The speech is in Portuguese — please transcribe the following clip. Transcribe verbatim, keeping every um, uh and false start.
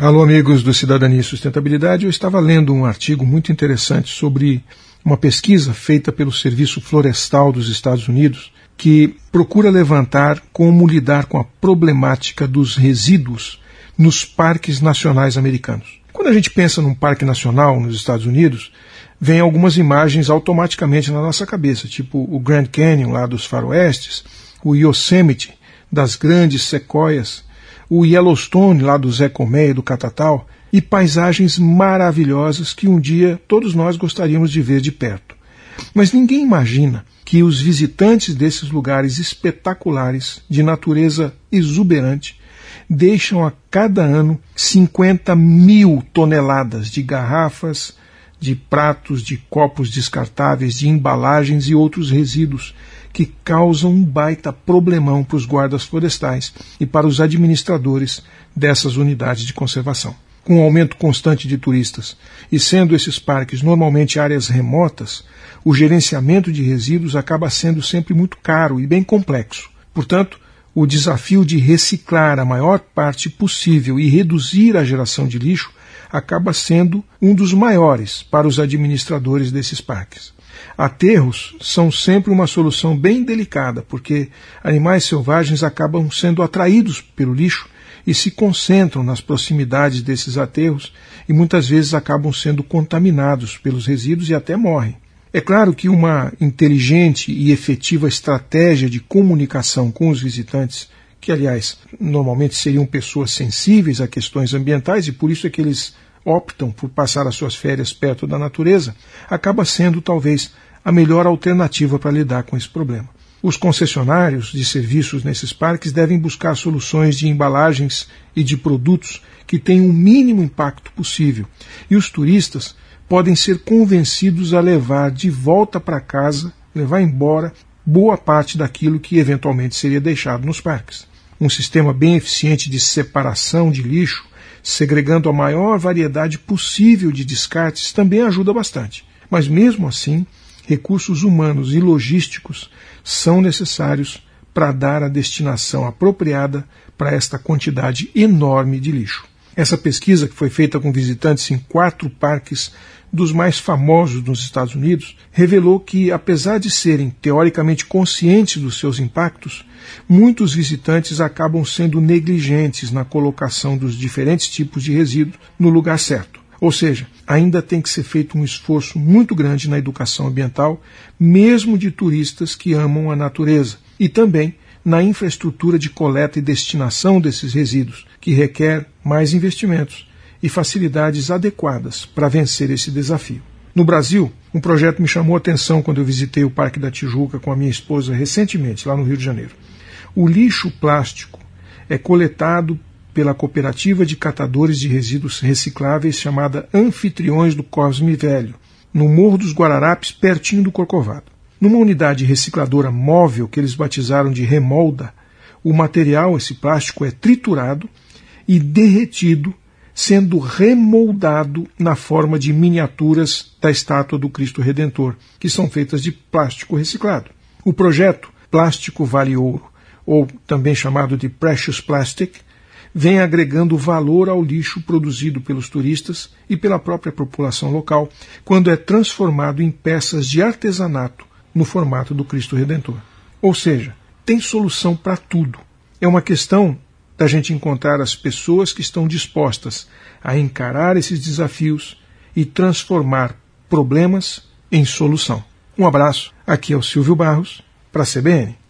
Alô, amigos do Cidadania e Sustentabilidade. Eu estava lendo um artigo muito interessante sobre uma pesquisa feita pelo Serviço Florestal dos Estados Unidos que procura levantar como lidar com a problemática dos resíduos nos parques nacionais americanos. Quando a gente pensa num parque nacional nos Estados Unidos, vem algumas imagens automaticamente na nossa cabeça, tipo o Grand Canyon lá dos faroestes, o Yosemite das grandes sequoias, o Yellowstone lá do Zé Colmeia e do Catatal, e paisagens maravilhosas que um dia todos nós gostaríamos de ver de perto. Mas ninguém imagina que os visitantes desses lugares espetaculares, de natureza exuberante, deixam a cada ano cinquenta mil toneladas de garrafas, de pratos, de copos descartáveis, de embalagens e outros resíduos que causam um baita problemão para os guardas florestais e para os administradores dessas unidades de conservação. Com o aumento constante de turistas e sendo esses parques normalmente áreas remotas, o gerenciamento de resíduos acaba sendo sempre muito caro e bem complexo. Portanto, o desafio de reciclar a maior parte possível e reduzir a geração de lixo acaba sendo um dos maiores para os administradores desses parques. Aterros são sempre uma solução bem delicada, porque animais selvagens acabam sendo atraídos pelo lixo e se concentram nas proximidades desses aterros e muitas vezes acabam sendo contaminados pelos resíduos e até morrem. É claro que uma inteligente e efetiva estratégia de comunicação com os visitantes, que aliás normalmente seriam pessoas sensíveis a questões ambientais e por isso é que eles optam por passar as suas férias perto da natureza, acaba sendo talvez a melhor alternativa para lidar com esse problema. Os concessionários de serviços nesses parques devem buscar soluções de embalagens e de produtos que tenham o mínimo impacto possível, e os turistas podem ser convencidos a levar de volta para casa, levar embora boa parte daquilo que eventualmente seria deixado nos parques. Um sistema bem eficiente de separação de lixo, segregando a maior variedade possível de descartes, também ajuda bastante. Mas mesmo assim, recursos humanos e logísticos são necessários para dar a destinação apropriada para esta quantidade enorme de lixo. Essa pesquisa, que foi feita com visitantes em quatro parques dos mais famosos nos Estados Unidos, revelou que, apesar de serem teoricamente conscientes dos seus impactos, muitos visitantes acabam sendo negligentes na colocação dos diferentes tipos de resíduos no lugar certo. Ou seja, ainda tem que ser feito um esforço muito grande na educação ambiental, mesmo de turistas que amam a natureza, e também na infraestrutura de coleta e destinação desses resíduos, que requer mais investimentos e facilidades adequadas para vencer esse desafio. No Brasil, um projeto me chamou a atenção quando eu visitei o Parque da Tijuca com a minha esposa recentemente, lá no Rio de Janeiro. O lixo plástico é coletado pela Cooperativa de Catadores de Resíduos Recicláveis chamada Anfitriões do Cosme Velho, no Morro dos Guararapes, pertinho do Corcovado. Numa unidade recicladora móvel que eles batizaram de remolda, o material, esse plástico, é triturado e derretido, sendo remoldado na forma de miniaturas da estátua do Cristo Redentor, que são feitas de plástico reciclado. O projeto Plástico Vale Ouro, ou também chamado de Precious Plastic, vem agregando valor ao lixo produzido pelos turistas e pela própria população local, quando é transformado em peças de artesanato no formato do Cristo Redentor. Ou seja, tem solução para tudo. É uma questão da gente encontrar as pessoas que estão dispostas a encarar esses desafios e transformar problemas em solução. Um abraço, aqui é o Silvio Barros, para a C B N.